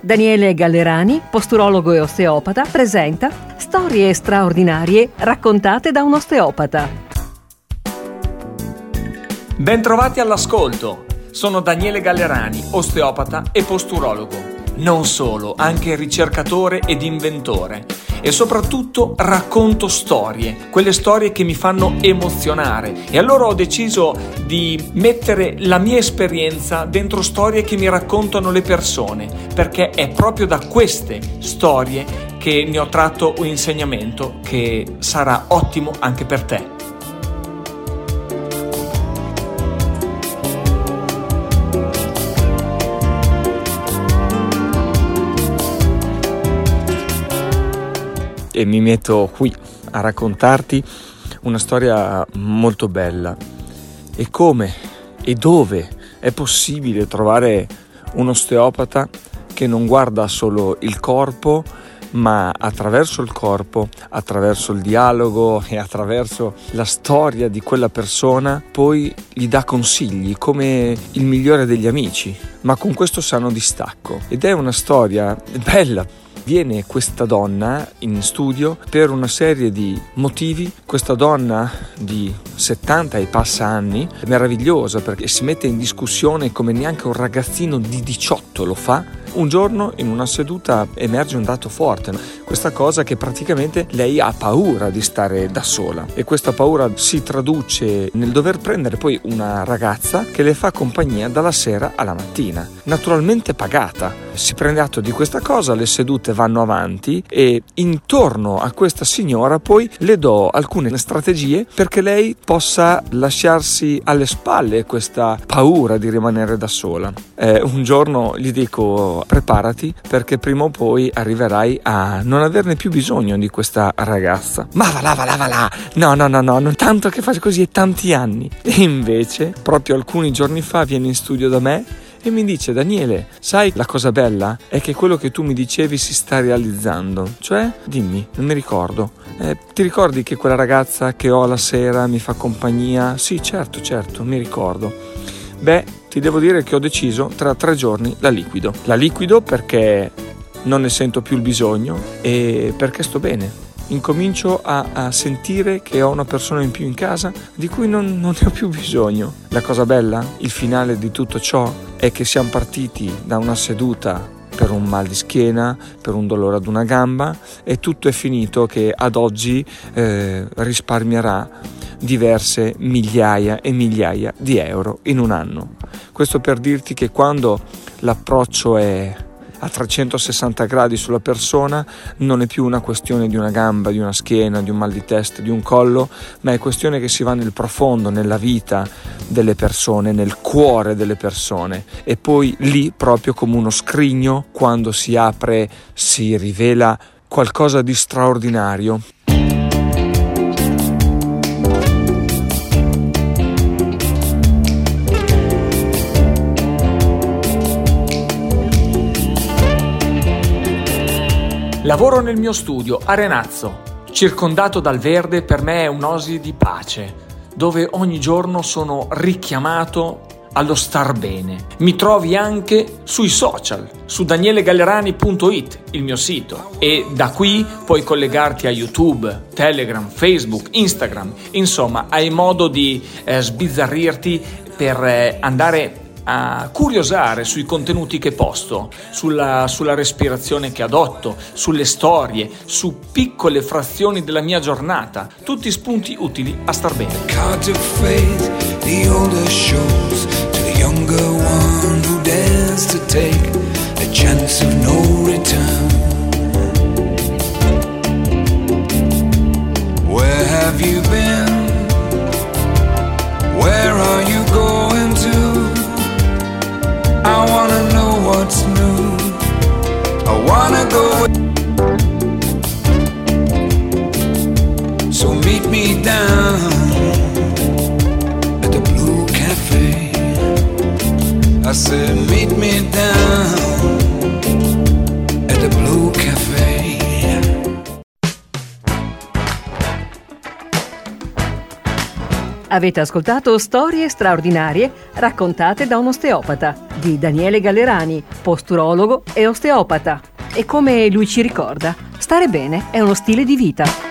Daniele Gallerani, posturologo e osteopata, presenta storie straordinarie raccontate da un osteopata. Bentrovati all'ascolto. Sono Daniele Gallerani, osteopata e posturologo. Non solo, anche ricercatore ed inventore. E soprattutto racconto storie, quelle storie che mi fanno emozionare. E allora ho deciso di mettere la mia esperienza dentro storie che mi raccontano le persone, perché è proprio da queste storie che ne ho tratto un insegnamento che sarà ottimo anche per te. E mi metto qui a raccontarti una storia molto bella. E come e dove è possibile trovare un osteopata che non guarda solo il corpo, ma attraverso il corpo, attraverso il dialogo e attraverso la storia di quella persona poi gli dà consigli come il migliore degli amici, ma con questo sano distacco. Ed è una storia bella. Viene questa donna in studio per una serie di motivi. Questa donna di 70 e passa anni, meravigliosa perché si mette in discussione come neanche un ragazzino di 18 lo fa. Un giorno in una seduta emerge un dato forte, questa cosa che praticamente lei ha paura di stare da sola, e questa paura si traduce nel dover prendere poi una ragazza che le fa compagnia dalla sera alla mattina, naturalmente pagata. Si prende atto di questa cosa, le sedute vanno avanti e intorno a questa signora poi le do alcune strategie perché lei possa lasciarsi alle spalle questa paura di rimanere da sola. Un giorno gli dico: preparati perché prima o poi arriverai a non averne più bisogno di questa ragazza. Ma va là, no, non tanto che faccio così, è tanti anni. E invece proprio alcuni giorni fa viene in studio da me e mi dice: Daniele, sai la cosa bella? È che quello che tu mi dicevi si sta realizzando. Cioè? Dimmi, non mi ricordo. Ti ricordi che quella ragazza che ho la sera mi fa compagnia? Sì, certo, mi ricordo. Beh, ti devo dire che ho deciso, tra 3 giorni la liquido. La liquido perché non ne sento più il bisogno e perché sto bene. Incomincio a sentire che ho una persona in più in casa di cui non ne ho più bisogno. La cosa bella, il finale di tutto ciò, è che siamo partiti da una seduta per un mal di schiena, per un dolore ad una gamba, e tutto è finito che ad oggi risparmierà diverse migliaia e migliaia di euro in un anno. Questo per dirti che quando l'approccio è a 360 gradi sulla persona, non è più una questione di una gamba, di una schiena, di un mal di testa, di un collo, ma è questione che si va nel profondo, nella vita delle persone, nel cuore delle persone, e poi lì, proprio come uno scrigno, quando si apre, si rivela qualcosa di straordinario. Lavoro nel mio studio a Renazzo. Circondato dal verde, per me è un'oasi di pace, dove ogni giorno sono richiamato allo star bene. Mi trovi anche sui social, su danielegallierani.it, il mio sito, e da qui puoi collegarti a YouTube, Telegram, Facebook, Instagram. Insomma, hai modo di sbizzarrirti per andare a curiosare sui contenuti che posto, sulla respirazione che adotto, sulle storie, su piccole frazioni della mia giornata, tutti spunti utili a star bene. Where have you been? Where are you going to? I wanna know what's new. I wanna go. So meet me down at the Blue Cafe. I said meet me down at the Blue Cafe. Avete ascoltato Storie straordinarie raccontate da un osteopata di Daniele Gallerani, posturologo e osteopata. E come lui ci ricorda, stare bene è uno stile di vita.